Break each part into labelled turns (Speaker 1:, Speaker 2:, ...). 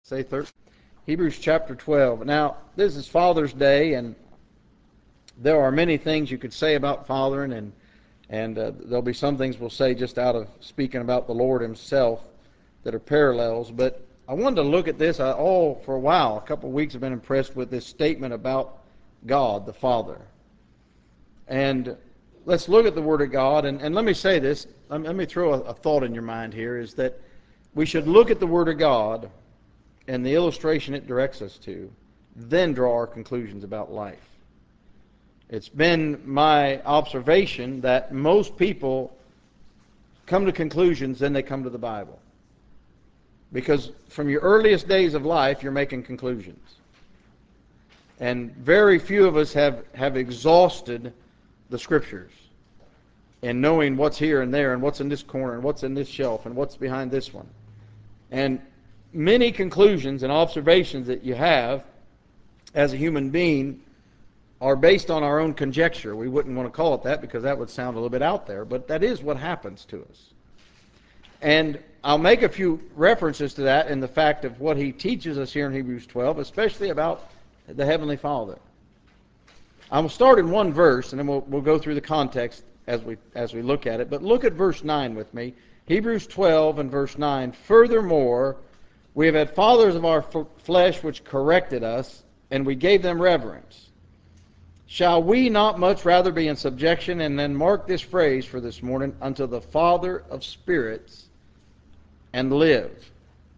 Speaker 1: say 13. Hebrews chapter 12. Now, this is Father's Day, and there are many things you could say about fathering, and there'll be some things we'll say just out of speaking about the Lord Himself that are parallels. But I wanted to look at this. For a while, a couple of weeks, I've been impressed with this statement about God, the Father. And let's look at the Word of God. And let me say this. Let me throw a thought in your mind here, is that we should look at the Word of God and the illustration it directs us to, then draw our conclusions about life. It's been my observation that most people come to conclusions, then they come to the Bible. Because from your earliest days of life, you're making conclusions. And very few of us have exhausted the Scriptures in knowing what's here and there, and what's in this corner, and what's in this shelf, and what's behind this one. And many conclusions and observations that you have as a human being are based on our own conjecture. We wouldn't want to call it that because that would sound a little bit out there, but that is what happens to us. And I'll make a few references to that in the fact of what he teaches us here in Hebrews 12, especially about the Heavenly Father. I will start in one verse, and then we'll go through the context as we look at it. But look at verse 9 with me. Hebrews 12 and verse 9. Furthermore, we have had fathers of our flesh which corrected us, and we gave them reverence. Shall we not much rather be in subjection, and then mark this phrase for this morning, unto the Father of spirits, and live?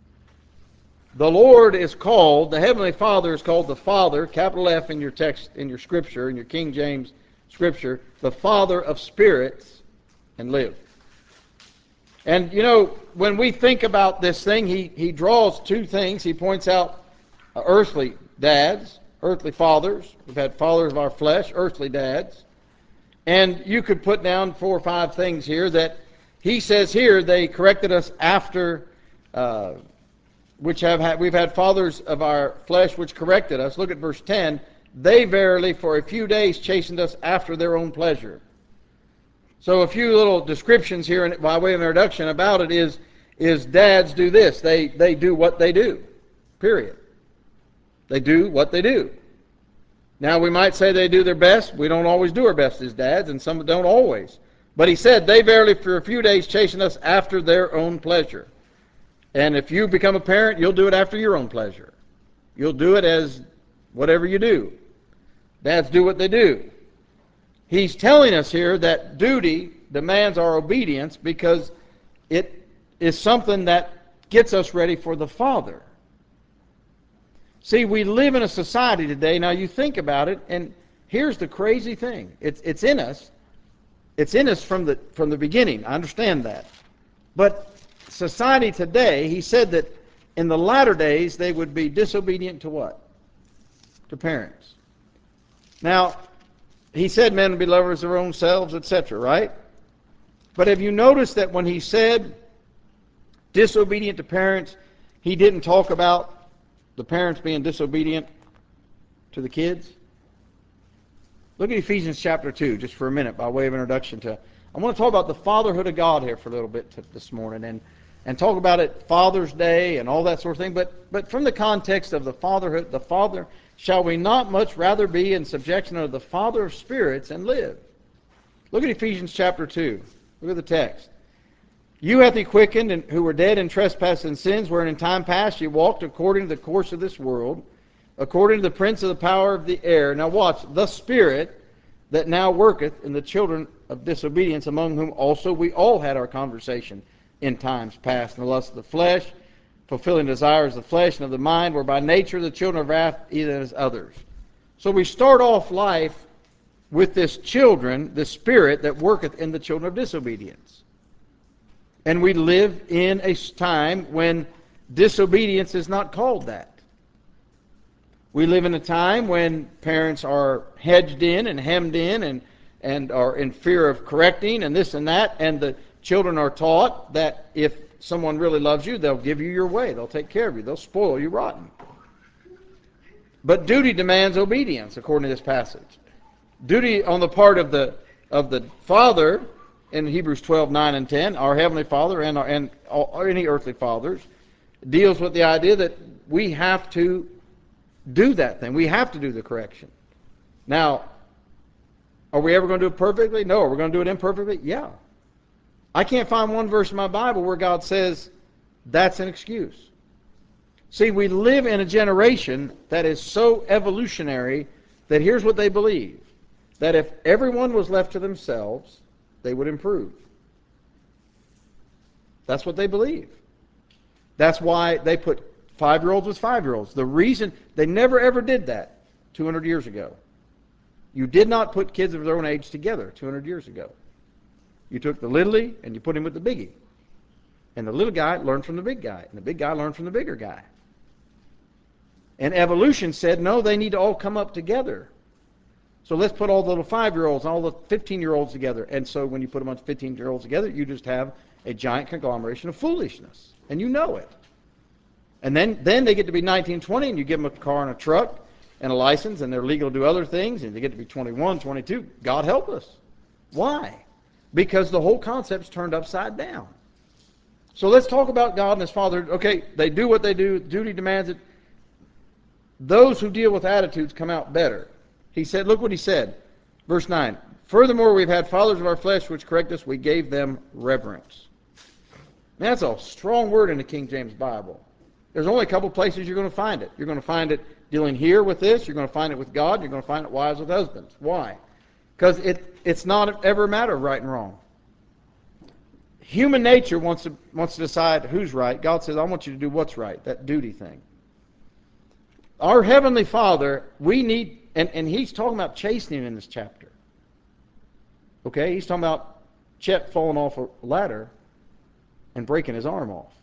Speaker 1: The Lord is called, the Heavenly Father is called the Father, capital F in your text, in your Scripture, in your King James Scripture, the Father of spirits, and live. And you know, when we think about this thing, he draws two things. He points out earthly dads, earthly fathers. We've had fathers of our flesh, earthly dads. And you could put down 4 or 5 things here that he says here they corrected us after, we've had fathers of our flesh which corrected us. Look at verse 10. They verily for a few days chastened us after their own pleasure. So a few little descriptions here by way of introduction about it is dads do this. They do what they do. Period. They do what they do. Now we might say they do their best. We don't always do our best as dads, and some don't always. But he said, they verily for a few days chastened us after their own pleasure. And if you become a parent, you'll do it after your own pleasure. You'll do it as whatever you do. Dads do what they do. He's telling us here that duty demands our obedience because it is something that gets us ready for the Father. See, we live in a society today, now you think about it, and here's the crazy thing. It's in us. It's in us from the beginning. I understand that. But society today, he said that in the latter days they would be disobedient to what? To parents. Now, he said men would be lovers of their own selves, etc., right? But have you noticed that when he said disobedient to parents, he didn't talk about the parents being disobedient to the kids? Look at Ephesians chapter 2, just for a minute, by way of introduction to... I want to talk about the fatherhood of God here for a little bit this morning, and talk about it Father's Day and all that sort of thing, but from the context of the fatherhood, the Father, shall we not much rather be in subjection of the Father of spirits and live? Look at Ephesians chapter 2. Look at the text. You hath he quickened, and who were dead in trespasses and sins, wherein in time past ye walked according to the course of this world, according to the prince of the power of the air. Now watch, the Spirit that now worketh in the children of disobedience, among whom also we all had our conversation in times past, in the lust of the flesh, fulfilling desires of the flesh and of the mind, were by nature the children of wrath, even as others. So we start off life with this children, the Spirit that worketh in the children of disobedience. And we live in a time when disobedience is not called that. We live in a time when parents are hedged in and hemmed in and are in fear of correcting and this and that, and the children are taught that if someone really loves you, they'll give you your way. They'll take care of you. They'll spoil you rotten. But duty demands obedience, according to this passage. Duty on the part of the Father, in Hebrews 12, 9, and 10, our Heavenly Father and any earthly fathers, deals with the idea that we have to do that thing. We have to do the correction. Now, are we ever going to do it perfectly? No. Are we going to do it imperfectly? Yeah. I can't find one verse in my Bible where God says that's an excuse. See, we live in a generation that is so evolutionary that here's what they believe. That if everyone was left to themselves, they would improve. That's what they believe. That's why they put 5-year-olds with 5-year-olds. The reason they never ever did that 200 years ago. You did not put kids of their own age together 200 years ago. You took the littlie and you put him with the biggie. And the little guy learned from the big guy. And the big guy learned from the bigger guy. And evolution said, no, they need to all come up together. So let's put all the little 5-year-olds and all the 15-year-olds together. And so when you put a bunch of 15-year-olds together, you just have a giant conglomeration of foolishness. And you know it. And then they get to be 19, 20, and you give them a car and a truck and a license, and they're legal to do other things, and they get to be 21, 22. God help us. Why? Because the whole concept's turned upside down. So let's talk about God and His Father. Okay, they do what they do. Duty demands it. Those who deal with attitudes come out better. He said, look what he said. Verse 9. Furthermore, we've had fathers of our flesh which correct us. We gave them reverence. Now, that's a strong word in the King James Bible. There's only a couple places you're going to find it. You're going to find it dealing here with this. You're going to find it with God. You're going to find it wives with husbands. Why? Because it's not ever a matter of right and wrong. Human nature wants to decide who's right. God says, I want you to do what's right, that duty thing. Our Heavenly Father, we need, and He's talking about chastening in this chapter. Okay? He's talking about Chet falling off a ladder and breaking his arm off.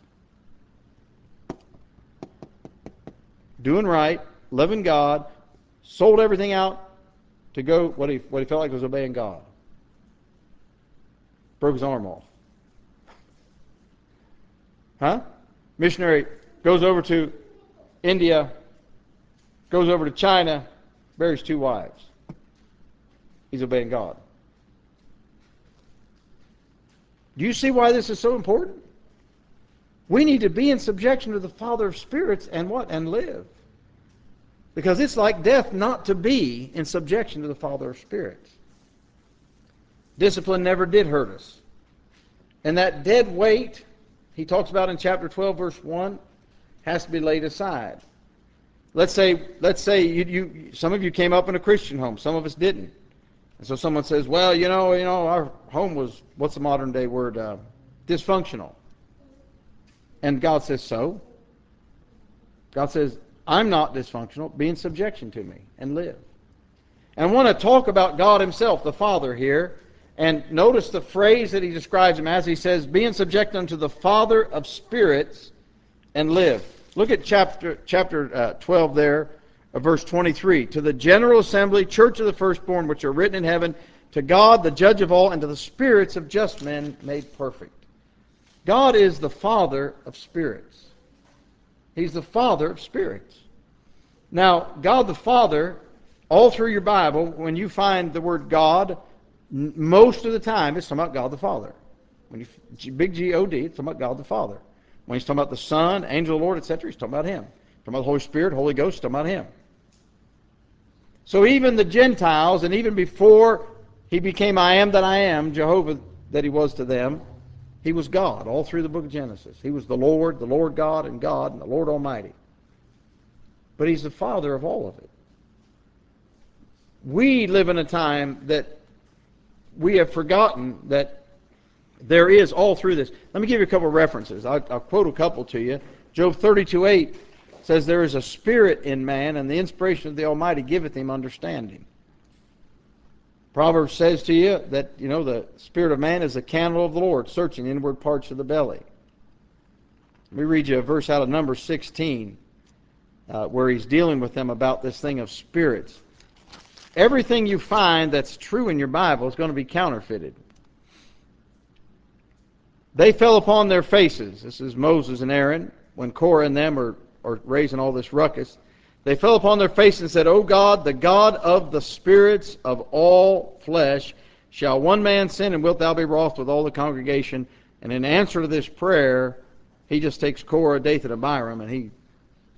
Speaker 1: Doing right, loving God, sold everything out to go what he felt like was obeying God. Broke his arm off. Huh? Missionary goes over to India, goes over to China, marries 2 wives. He's obeying God. Do you see why this is so important? We need to be in subjection to the Father of spirits and what? And live. Because it's like death not to be in subjection to the Father of spirits. Discipline never did hurt us. And that dead weight, he talks about in chapter 12, verse 1, has to be laid aside. Let's say you some of you came up in a Christian home. Some of us didn't. And so someone says, well, you know, our home was, what's the modern day word? Dysfunctional. And God says so. God says, I'm not dysfunctional. Be in subjection to me and live. And I want to talk about God Himself, the Father here. And notice the phrase that He describes Him as. He says, be in subjection unto the Father of spirits and live. Look at chapter 12 there, verse 23. To the general assembly, church of the firstborn, which are written in heaven, to God, the judge of all, and to the spirits of just men made perfect. God is the Father of spirits. He's the Father of spirits. Now, God the Father, all through your Bible, when you find the word God, most of the time it's talking about God the Father. When you big G-O-D, it's talking about God the Father. When he's talking about the Son, angel of the Lord, etc., he's talking about Him. Talking about the Holy Spirit, Holy Ghost, he's talking about Him. So even the Gentiles, and even before He became I am that I am, Jehovah that He was to them, He was God all through the book of Genesis. He was the Lord God, and the Lord Almighty. But He's the Father of all of it. We live in a time that we have forgotten that there is all through this. Let me give you a couple of references. I'll quote a couple to you. Job 32:8 says, there is a spirit in man, and the inspiration of the Almighty giveth him understanding. Proverbs says to you that, the spirit of man is the candle of the Lord, searching the inward parts of the belly. Let me read you a verse out of Numbers 16, where he's dealing with them about this thing of spirits. Everything you find that's true in your Bible is going to be counterfeited. They fell upon their faces. This is Moses and Aaron, when Korah and them are raising all this ruckus. They fell upon their faces and said, O God, the God of the spirits of all flesh, shall one man sin, and wilt thou be wroth with all the congregation? And in answer to this prayer, he just takes Korah, Dathan, and Abiram, and he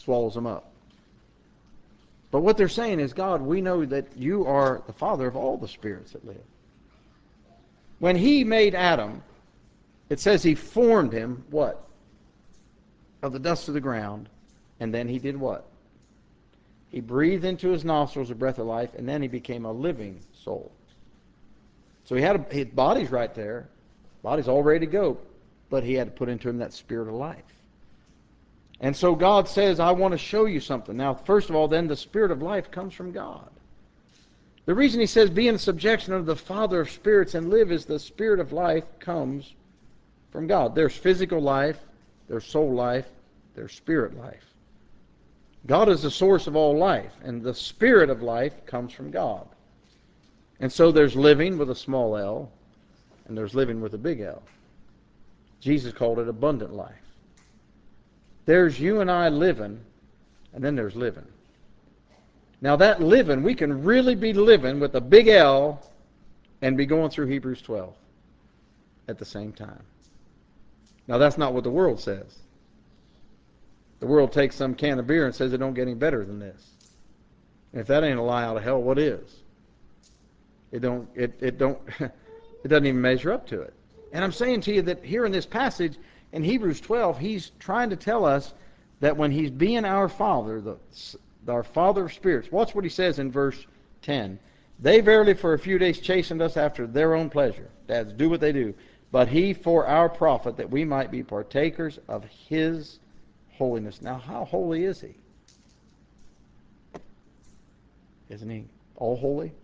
Speaker 1: swallows them up. But what they're saying is, God, we know that you are the Father of all the spirits that live. When he made Adam, it says he formed him, what? Of the dust of the ground. And then he did what? He breathed into his nostrils a breath of life, and then he became a living soul. So his body's right there. Body's all ready to go. But he had to put into him that spirit of life. And so God says, I want to show you something. Now, first of all, then the spirit of life comes from God. The reason he says, be in subjection unto the Father of spirits and live, is the spirit of life comes from God. There's physical life, there's soul life, there's spirit life. God is the source of all life, and the spirit of life comes from God. And so there's living with a small L, and there's living with a big L. Jesus called it abundant life. There's you and I living, and then there's living. Now that living, we can really be living with a big L and be going through Hebrews 12 at the same time. Now that's not what the world says. The world takes some can of beer and says it don't get any better than this. And if that ain't a lie out of hell, what is? It doesn't even measure up to it. And I'm saying to you that here in this passage in Hebrews 12, he's trying to tell us that when he's being our Father, our Father of spirits, watch what he says in verse 10. They verily for a few days chastened us after their own pleasure. Dads, do what they do. But he for our profit, that we might be partakers of his holiness. Now, how holy is he? Isn't he all holy?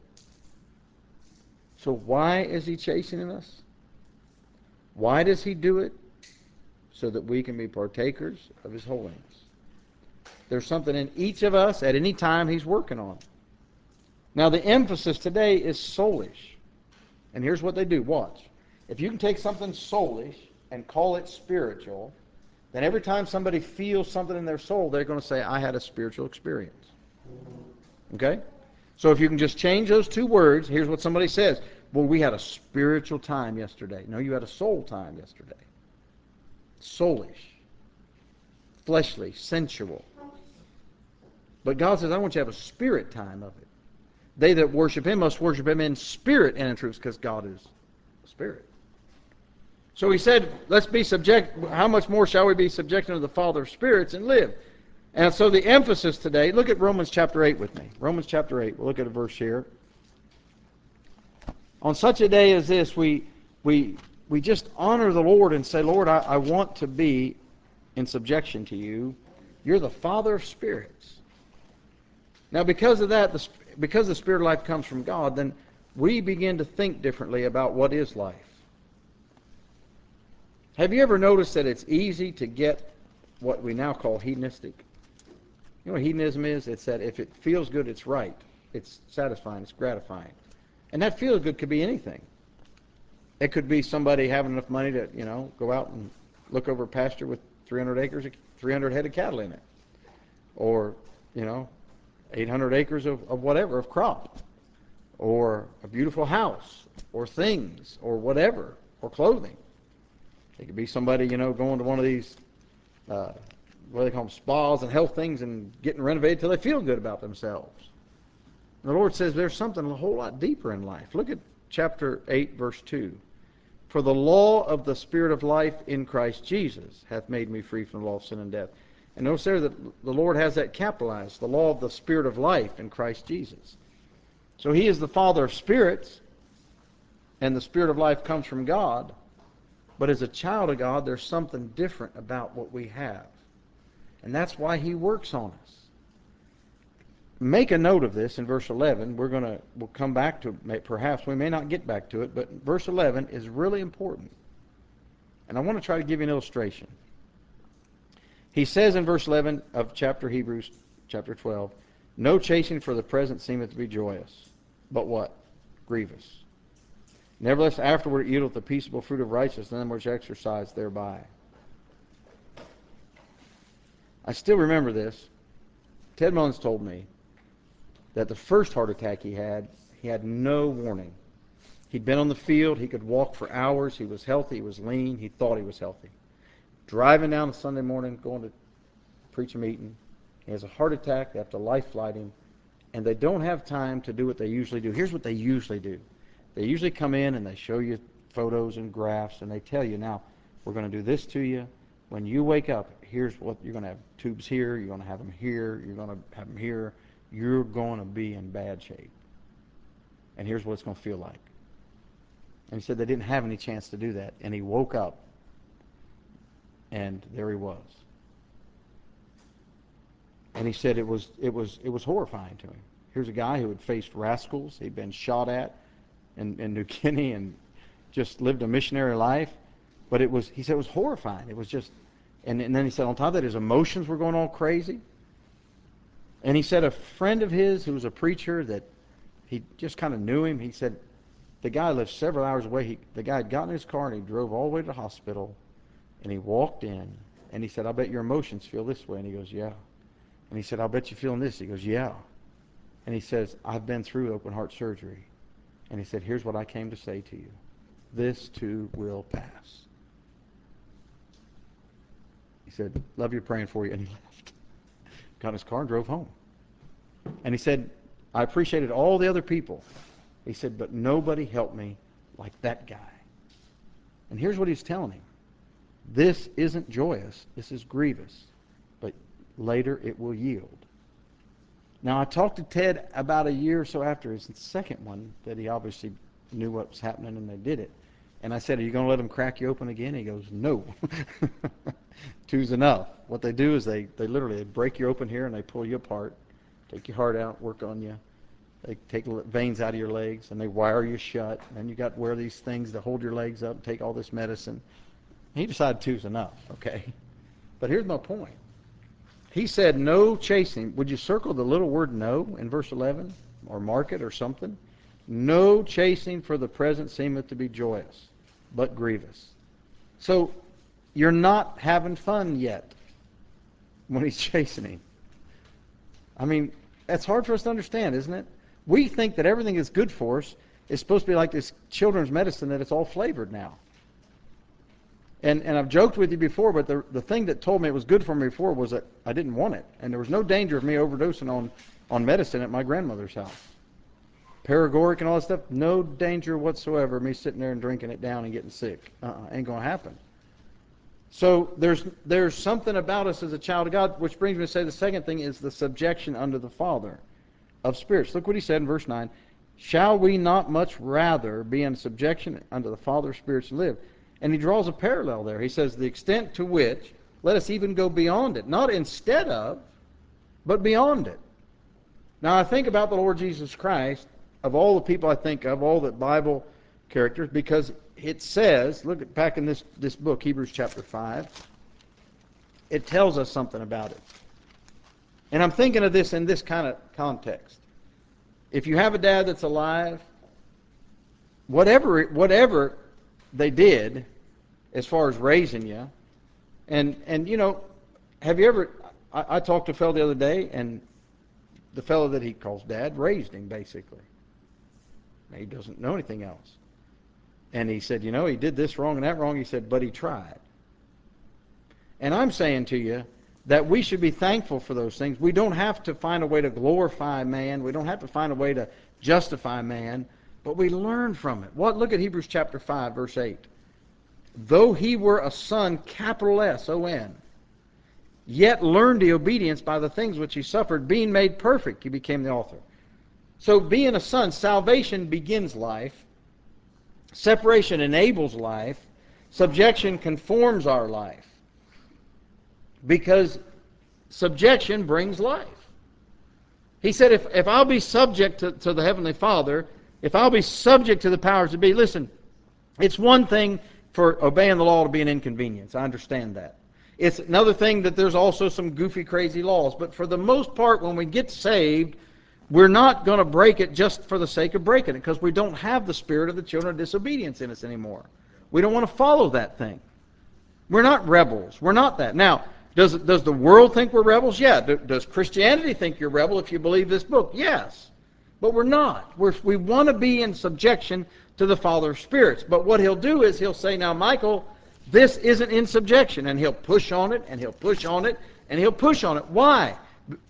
Speaker 1: So why is he chastening us? Why does he do it? So that we can be partakers of his holiness. There's something in each of us at any time he's working on. Now the emphasis today is soulish. And here's what they do. Watch. If you can take something soulish and call it spiritual, then every time somebody feels something in their soul, they're going to say, I had a spiritual experience. Okay? So if you can just change those two words, here's what somebody says. Well, we had a spiritual time yesterday. No, you had a soul time yesterday. Soulish. Fleshly. Sensual. But God says, I want you to have a spirit time of it. They that worship him must worship him in spirit and in truth, because God is spirit. So he said, let's be subject. How much more shall we be subject unto the Father of spirits and live? And so the emphasis today, look at Romans chapter 8 with me. Romans chapter 8. We'll look at a verse here. On such a day as this, we just honor the Lord and say, Lord, I want to be in subjection to you. You're the Father of spirits. Now because of that, because the spirit of life comes from God, then we begin to think differently about what is life. Have you ever noticed that it's easy to get what we now call hedonistic? You know what hedonism is? It's that if it feels good, it's right. It's satisfying. It's gratifying. And that feel good could be anything. It could be somebody having enough money to, go out and look over a pasture with 300 acres, 300 head of cattle in it. Or, 800 acres of whatever, of crop. Or a beautiful house. Or things. Or whatever. Or clothing. It could be somebody, going to one of these, what do they call them, spas and health things and getting renovated till they feel good about themselves. And the Lord says there's something a whole lot deeper in life. Look at chapter 8, verse 2. For the law of the Spirit of life in Christ Jesus hath made me free from the law of sin and death. And notice there that the Lord has that capitalized, the law of the Spirit of life in Christ Jesus. So he is the Father of spirits, and the Spirit of life comes from God. But as a child of God, there's something different about what we have. And that's why he works on us. Make a note of this in verse 11. We'll come back to it. Perhaps we may not get back to it, but verse 11 is really important. And I want to try to give you an illustration. He says in verse 11 of Hebrews chapter 12, no chasing for the present seemeth to be joyous, but what? Grievous. Nevertheless, afterward it yieldeth the peaceable fruit of righteousness, and them which exercise thereby. I still remember this. Ted Mullins told me that the first heart attack he had no warning. He'd been on the field. He could walk for hours. He was healthy. He was lean. He thought he was healthy. Driving down a Sunday morning, going to preach a meeting, He has a heart attack. They have to life flight him. And they don't have time to do what they usually do. Here's what they usually do. They usually come in and they show you photos and graphs, and they tell you, now, we're going to do this to you. When you wake up, here's what you're going to have: tubes here, you're going to have them here, you're going to have them here. You're going to be in bad shape. And here's what it's going to feel like. And he said they didn't have any chance to do that. And he woke up, and there he was. And he said it was horrifying to him. Here's a guy who had faced rascals. He'd been shot at in New Guinea and just lived a missionary life. But he said it was horrifying. It was just, and then he said on top of that, his emotions were going all crazy. And he said a friend of his who was a preacher that he just kind of knew him, he said the guy lived several hours away. The guy had gotten in his car and he drove all the way to the hospital, and he walked in, and he said, I bet your emotions feel this way. And he goes, yeah. And he said, I'll bet you're feeling this. He goes, yeah. And he says, I've been through open heart surgery. And he said, here's what I came to say to you. This too will pass. He said, love you, praying for you. And he left. Got in his car and drove home. And he said, I appreciated all the other people. He said, but nobody helped me like that guy. And here's what he's telling him. This isn't joyous. This is grievous. But later it will yield. Now, I talked to Ted about a year or so after his second one that he obviously knew what was happening, and they did it. And I said, are you going to let them crack you open again? He goes, no. Two's enough. What they do is they literally break you open here, and they pull you apart, take your heart out, work on you. They take veins out of your legs, and they wire you shut. And then you got to wear these things to hold your legs up and take all this medicine. He decided two's enough, okay? But here's my point. He said, no chasing. Would you circle the little word no in verse 11? Or mark it or something? No chasing for the present seemeth to be joyous, but grievous. So you're not having fun yet when he's chasing him. I mean, that's hard for us to understand, isn't it? We think that everything that's good for us is supposed to be like this children's medicine, that it's all flavored now. And I've joked with you before, but the thing that told me it was good for me before was that I didn't want it. And there was no danger of me overdosing on medicine at my grandmother's house. Paregoric and all that stuff, no danger whatsoever of me sitting there and drinking it down and getting sick. Ain't going to happen. So there's something about us as a child of God, which brings me to say the second thing is the subjection under the Father of spirits. Look what he said in verse 9. Shall we not much rather be in subjection unto the Father of spirits and live? And he draws a parallel there. He says, the extent to which, let us even go beyond it. Not instead of, but beyond it. Now I think about the Lord Jesus Christ, of all the people I think of, all the Bible characters, because it says, look at back in this book, Hebrews chapter 5, it tells us something about it. And I'm thinking of this in this kind of context. If you have a dad that's alive, whatever they did as far as raising you, and you know, have you ever, I talked to a fellow the other day, and the fellow that he calls dad raised him basically. He doesn't know anything else. And he said, you know, he did this wrong and that wrong. He said, but he tried. And I'm saying to you that we should be thankful for those things. We don't have to find a way to glorify man. We don't have to find a way to justify man. But we learn from it. Look at Hebrews chapter 5, verse 8. Though he were a son, capital S-O-N, yet learned the obedience by the things which he suffered, being made perfect, he became the author. So being a son, salvation begins life. Separation enables life. Subjection conforms our life. Because subjection brings life. He said, if I'll be subject to the Heavenly Father, if I'll be subject to the powers that be, listen, it's one thing for obeying the law to be an inconvenience. I understand that. It's another thing that there's also some goofy, crazy laws. But for the most part, when we get saved, we're not going to break it just for the sake of breaking it, because we don't have the spirit of the children of disobedience in us anymore. We don't want to follow that thing. We're not rebels. We're not that. Now, does the world think we're rebels? Yeah. Does Christianity think you're a rebel if you believe this book? Yes. But we're not. We want to be in subjection to the Father of spirits. But what he'll do is he'll say, now, Michael, this isn't in subjection. And he'll push on it, and he'll push on it, and he'll push on it. Why?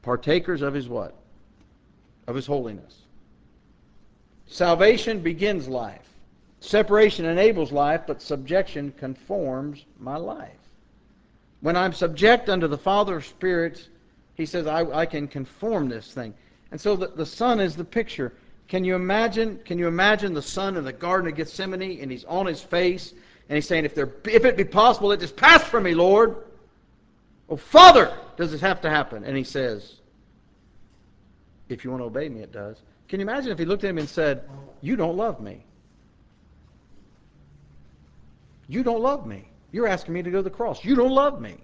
Speaker 1: Partakers of His what? Of His holiness. Salvation begins life. Separation enables life, but subjection conforms my life. When I'm subject unto the Father of spirits, He says, I can conform this thing. And so the Son is the picture. Can you imagine the Son in the Garden of Gethsemane, and He's on His face, and He's saying, if it be possible, let this pass from me, Lord. Oh, Father, does this have to happen? And He says, if you want to obey me, it does. Can you imagine if He looked at Him and said, you don't love me. You don't love me. You're asking me to go to the cross. You don't love me.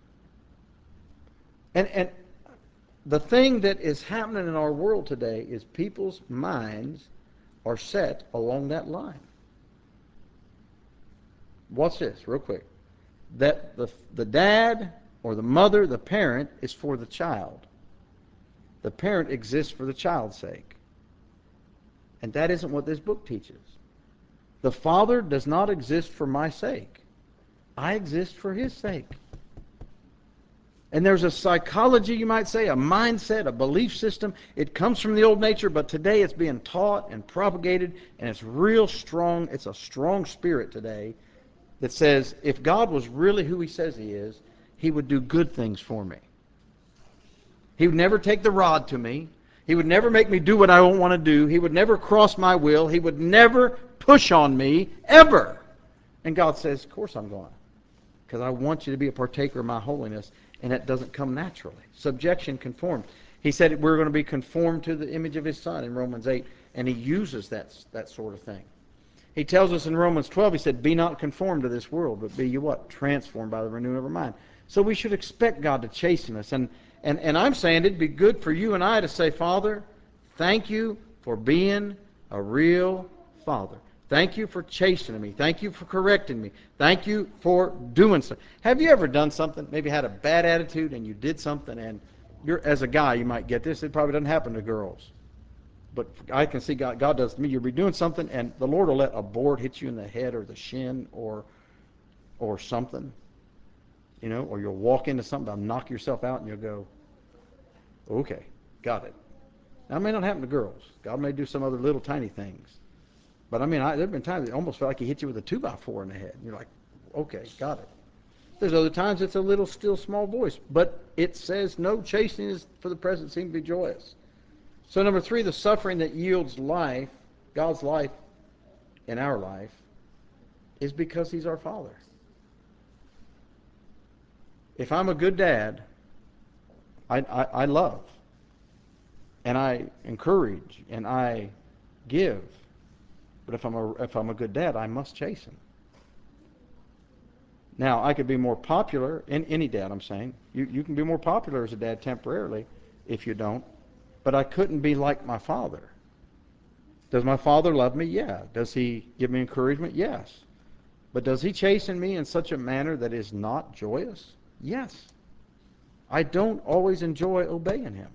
Speaker 1: And the thing that is happening in our world today is people's minds are set along that line. Watch this real quick. That the dad or the mother, the parent, is for the child. The parent exists for the child's sake. And that isn't what this book teaches. The Father does not exist for my sake. I exist for His sake. And there's a psychology, you might say, a mindset, a belief system. It comes from the old nature, but today it's being taught and propagated, and it's real strong. It's a strong spirit today that says, if God was really who He says He is, He would do good things for me. He would never take the rod to me. He would never make me do what I don't want to do. He would never cross my will. He would never push on me, ever. And God says, of course I'm going. Because I want you to be a partaker of my holiness, and that doesn't come naturally. Subjection conformed. He said we're going to be conformed to the image of His Son in Romans 8, and He uses that sort of thing. He tells us in Romans 12, He said, be not conformed to this world, but be you what? Transformed by the renewing of our mind. So we should expect God to chasten us. And I'm saying it'd be good for you and I to say, Father, thank you for being a real Father. Thank you for chastening me. Thank you for correcting me. Thank you for doing something. Have you ever done something, maybe had a bad attitude, and you did something, and as a guy, you might get this. It probably doesn't happen to girls. But I can see God does to me. You'll be doing something, and the Lord will let a board hit you in the head or the shin or something. Or you'll walk into something, that'll knock yourself out, and you'll go, okay, got it. Now, it may not happen to girls. God may do some other little tiny things. But there have been times it almost felt like He hit you with a 2x4 in the head. And you're like, okay, got it. There's other times it's a little still small voice. But it says no, chastening is for the present seem to be joyous. So number 3, the suffering that yields life, God's life in our life, is because He's our Father. If I'm a good dad, I love, and I encourage, and I give. But if I'm a good dad, I must chasten. Now, I could be more popular, in any dad I'm saying. You can be more popular as a dad temporarily if you don't. But I couldn't be like my father. Does my father love me? Yeah. Does he give me encouragement? Yes. But does he chasten me in such a manner that is not joyous? Yes. I don't always enjoy obeying him.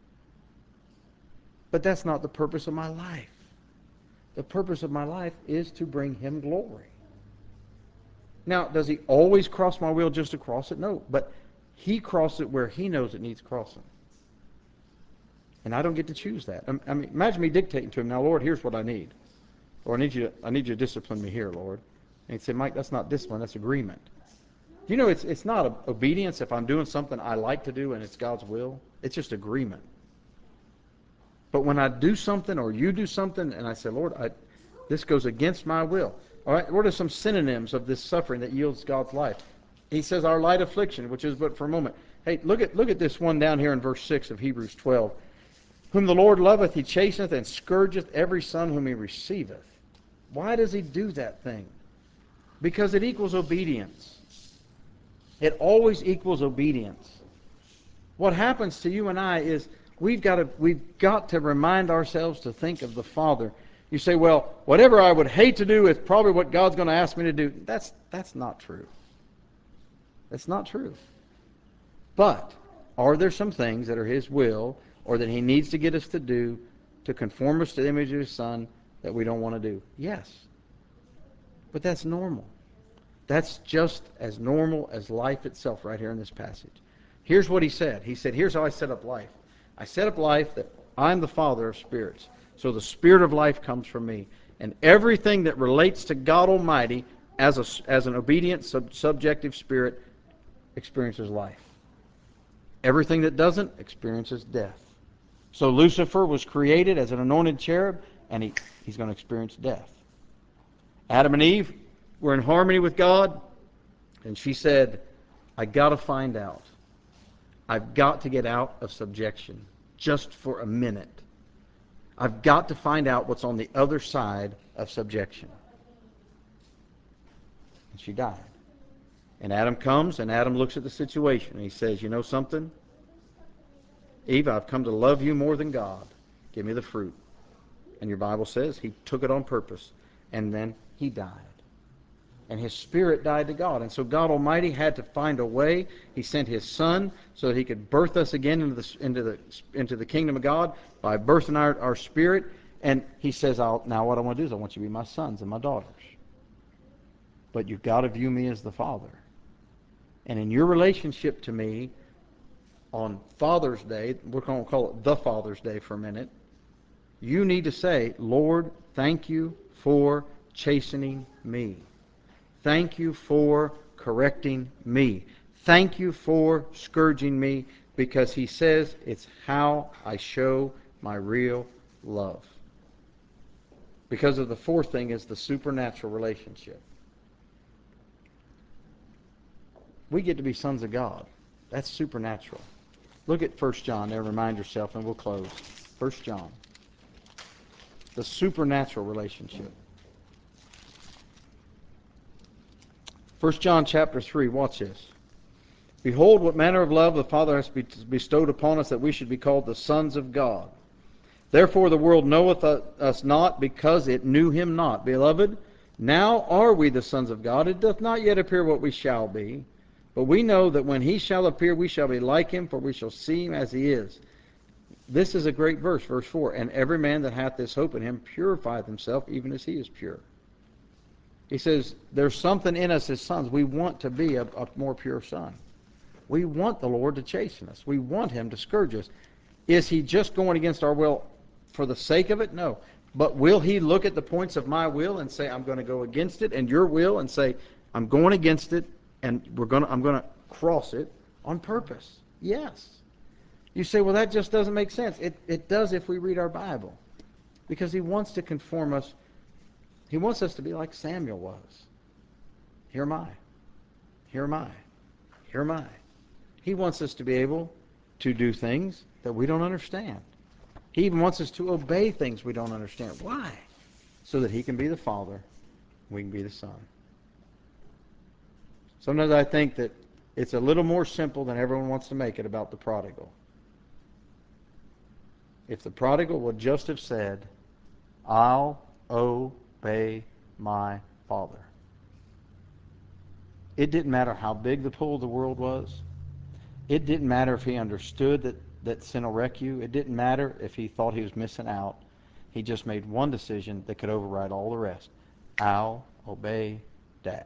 Speaker 1: But that's not the purpose of my life. The purpose of my life is to bring him glory. Now, does he always cross my will just to cross it? No. But he crosses it where he knows it needs crossing. And I don't get to choose that. Imagine me dictating to him, now, Lord, here's what I need. Or I need you to discipline me here, Lord. And he'd say, Mike, that's not discipline, that's agreement. You know, it's not obedience if I'm doing something I like to do and it's God's will. It's just agreement. But when I do something or you do something and I say, Lord, this goes against my will. All right, what are some synonyms of this suffering that yields God's life? He says our light affliction, which is but for a moment. Hey, look at this one down here in verse 6 of Hebrews 12. Whom the Lord loveth, he chasteneth and scourgeth every son whom he receiveth. Why does he do that thing? Because it equals obedience. It always equals obedience. What happens to you and I is we've got to remind ourselves to think of the Father. You say, well, whatever I would hate to do is probably what God's going to ask me to do. That's not true. That's not true. But are there some things that are his will or that he needs to get us to do to conform us to the image of his Son that we don't want to do? Yes. But that's normal. That's just as normal as life itself right here in this passage. Here's what he said. He said, here's how I set up life. I set up life that I'm the father of spirits. So the spirit of life comes from me. And everything that relates to God Almighty as an obedient, subjective spirit experiences life. Everything that doesn't experiences death. So Lucifer was created as an anointed cherub, and he's going to experience death. Adam and Eve were in harmony with God, and she said, I got to find out. I've got to get out of subjection just for a minute. I've got to find out what's on the other side of subjection. And she died. And Adam comes, and Adam looks at the situation, and he says, you know something? Eve, I've come to love you more than God. Give me the fruit. And your Bible says he took it on purpose. And then he died. And his spirit died to God. And so God Almighty had to find a way. He sent his Son so that he could birth us again into the kingdom of God by birthing our spirit. And he says, now what I want to do is I want you to be my sons and my daughters. But you've got to view me as the Father. And in your relationship to me, on Father's Day, we're going to call it the Father's Day for a minute, you need to say, Lord, thank you for chastening me. Thank you for correcting me. Thank you for scourging me, because he says it's how I show my real love. Because of the fourth thing is the supernatural relationship. We get to be sons of God. That's supernatural. Look at 1 John there, remind yourself, and we'll close. 1 John. The supernatural relationship. 1 John chapter 3, watch this. Behold, what manner of love the Father has bestowed upon us, that we should be called the sons of God. Therefore the world knoweth us not, because it knew him not. Beloved, now are we the sons of God. It doth not yet appear what we shall be. But we know that when he shall appear, we shall be like him, for we shall see him as he is. This is a great verse, verse 4. And every man that hath this hope in him purifieth himself, even as he is pure. He says, there's something in us as sons. We want to be a more pure son. We want the Lord to chasten us. We want him to scourge us. Is he just going against our will for the sake of it? No. But will he look at the points of my will and say, I'm going to go against it, and your will, and say, I'm going against it, and I'm going to cross it on purpose? Yes. You say, well, that just doesn't make sense. It does if we read our Bible. Because he wants to conform us. He wants us to be like Samuel was. Here am I. Here am I. Here am I. He wants us to be able to do things that we don't understand. He even wants us to obey things we don't understand. Why? So that he can be the Father, we can be the Son. Sometimes I think that it's a little more simple than everyone wants to make it about the prodigal. If the prodigal would just have said, I'll obey my Father. It didn't matter how big the pull of the world was. It didn't matter if he understood that sin will wreck you. It didn't matter if he thought he was missing out. He just made one decision that could override all the rest. I'll obey Dad.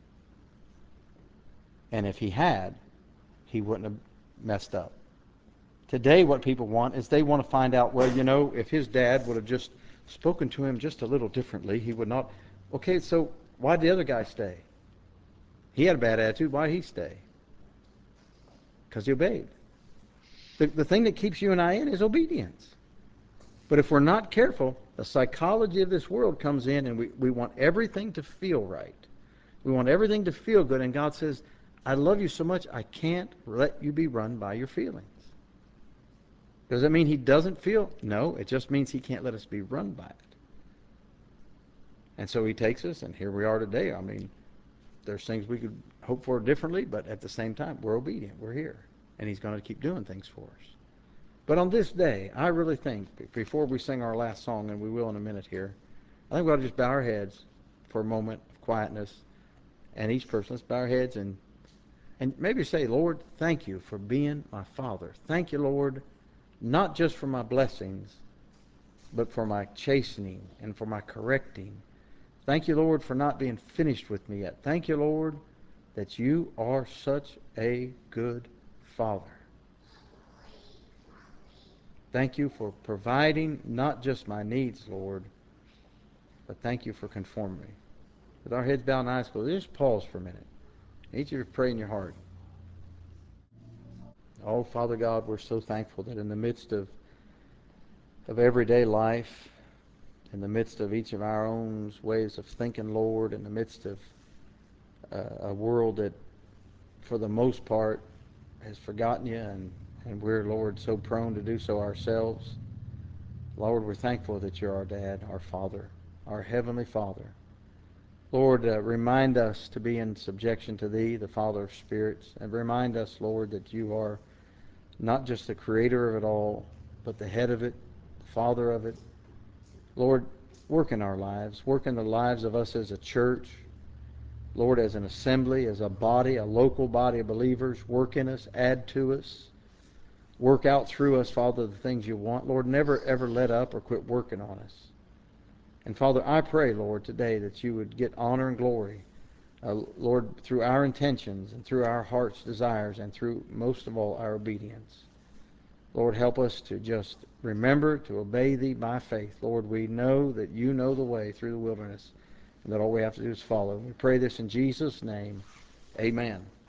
Speaker 1: And if he had, he wouldn't have messed up. Today what people want is they want to find out, well, you know, if his dad would have just spoken to him just a little differently, he would not. Okay, so why did the other guy stay? He had a bad attitude. Why did he stay? Because he obeyed. The thing that keeps you and I in is obedience. But if we're not careful, the psychology of this world comes in, and we want everything to feel right. We want everything to feel good, and God says, I love you so much, I can't let you be run by your feelings. Does that mean he doesn't feel? No, it just means he can't let us be run by it. And so he takes us, and here we are today. I mean, there's things we could hope for differently, but at the same time, we're obedient. We're here. And he's going to keep doing things for us. But on this day, I really think, before we sing our last song, and we will in a minute here, I think we ought to just bow our heads for a moment of quietness. And each person, let's bow our heads and maybe say, Lord, thank you for being my Father. Thank you, Lord, not just for my blessings, but for my chastening and for my correcting. Thank you, Lord, for not being finished with me yet. Thank you, Lord, that you are such a good Father. Thank you for providing not just my needs, Lord, but thank you for conforming me. With our heads bowed and eyes closed, just pause for a minute. I need you to pray in your heart. Oh, Father God, we're so thankful that in the midst of everyday life, in the midst of each of our own ways of thinking, Lord, in the midst of a world that, for the most part, has forgotten you, and we're, Lord, so prone to do so ourselves. Lord, we're thankful that you're our dad, our Father, our Heavenly Father. Lord, remind us to be in subjection to Thee, the Father of spirits, and remind us, Lord, that you are not just the creator of it all, but the head of it, the Father of it. Lord, work in our lives. Work in the lives of us as a church. Lord, as an assembly, as a body, a local body of believers. Work in us, add to us. Work out through us, Father, the things you want. Lord, never ever let up or quit working on us. And Father, I pray, Lord, today that you would get honor and glory, Lord, through our intentions and through our heart's desires and through, most of all, our obedience. Lord, help us to just remember to obey Thee by faith. Lord, we know that you know the way through the wilderness and that all we have to do is follow. We pray this in Jesus' name. Amen.